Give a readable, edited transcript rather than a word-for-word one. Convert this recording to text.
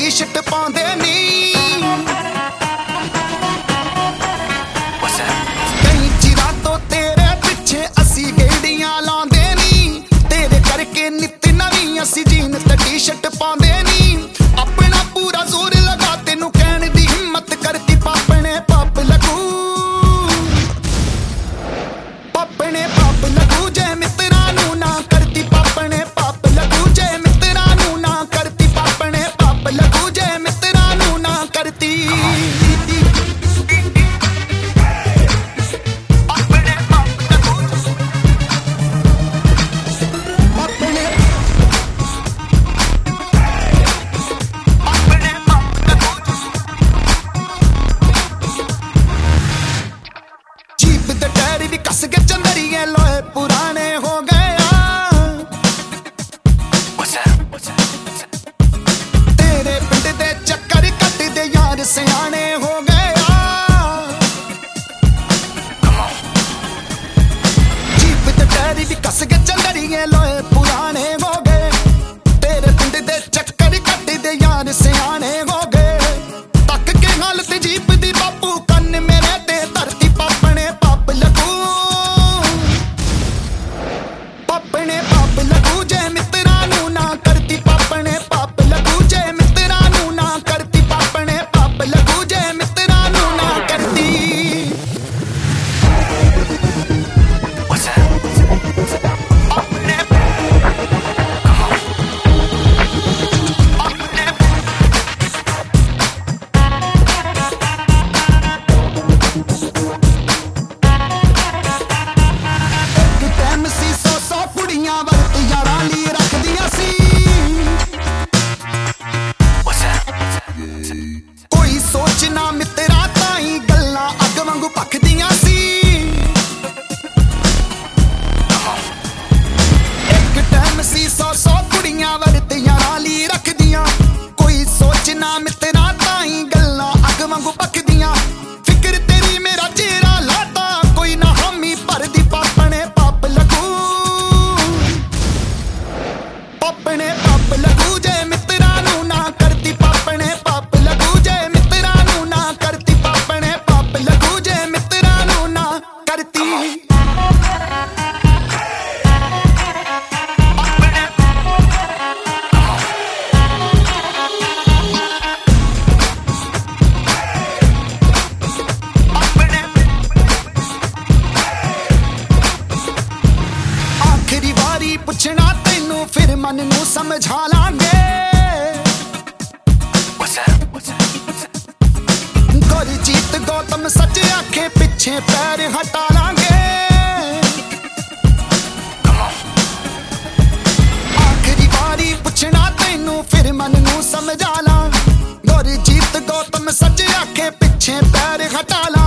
T-shirt पाਉਂਦੇ ਨੀ ਕਈ ਚਿਰਾਂ ਤੋਂ ਤੇਰੇ ਪਿੱਛੇ ਅਸੀਂ ਗੇੜੀਆਂ ਲਾਉਂਦੇ ਨੀ ਤੇਰੇ ਕਰਕੇ ਨਿੱਤ ਨਵੀਂ ਅਸੀਂ ਜੀਨ ਤੇ ਟੀ-ਸ਼ਰਟ ਪਾਉਂਦੇ ਨੀ ਆਪਣਾ ਪੂਰਾ ਜ਼ੋਰ ਲਗਾ ਤੈਨੂੰ ਕਹਿਣ ਦੀ ਹਿੰਮਤ ਕਰਤੀ ਪਾਪਣੇ ਪਾਪ ਲੱਗੂ ਪਾਪਣੇ ਪਾਪ ਲੱਗੂ ਜੇ ਮਿੱਤਰਾਂ ਨੂੰ ਨਾ ਕਰਤੀ ਪਾਪਣੇ ਪਾਪ ਲੱਗੂ ਜੇ ਮਿੱਤਰਾਂ ਨੂੰ ਨਾ ਕਰਤੀ ਪਾਪਣੇ ਪਾਪ ਲੱਗੂ ਜੇ ਮਿੱਤਰਾਂ ਨੂੰ ਨਾ ਕਰਤੀ कस के चंदरिए लोए पुराने हो गए तेरे पिंड दे चक्कर कट दे यार सियाने हो गए जीप ते टैरी भी कस के चंदरिए लोए पुराने हो गए तेरे पिंड दे चक्कर कट दे यार सियाने हो गए तक के हालत जीप दी बापू कन्न मेरे ते धरती पापने पाप लगू पापने पाप लगू जे मित्ਰਾਂ ਨੂੰ ਨਾ ਕਰਤੀ ਪਾਪਣੇ ਪਾਪ ਲੱਗੂ ਜੇ ਮਿੱਤਰਾਂ ਨੂੰ ਨਾ ਕਰਤੀ ਪਾਪਣੇ ਪਾਪ ਲੱਗੂ ਜੇ ਮਿੱਤਰਾਂ ਨੂੰ ਨਾ ਕਰਤੀ सोचना मित्रा ताई गल्लां अग वांगू पकदियां सी एक टाइम सी 100 कुड़ियां वरतियां नाली रखदियां कोई सोचना मित्रा ताई गल्लां अग वांगू पकदियां फिक्र तेरी मेरा चेहरा लाता कोई ना हामी भरदी पापने पाप लगू पापने पाप लगू जे मित्रा नू ना करती पापने पाप लगू जे पुछना तेनू फिर मन नू समझा लांगे गुरजीत गौतम सच आखे पिछे पैर हटा लांगे आखिरी बारी पुछना तेनू फिर मन नू समझा ला गुरजीत गौतम सच आखे पिछे पैर हटा ला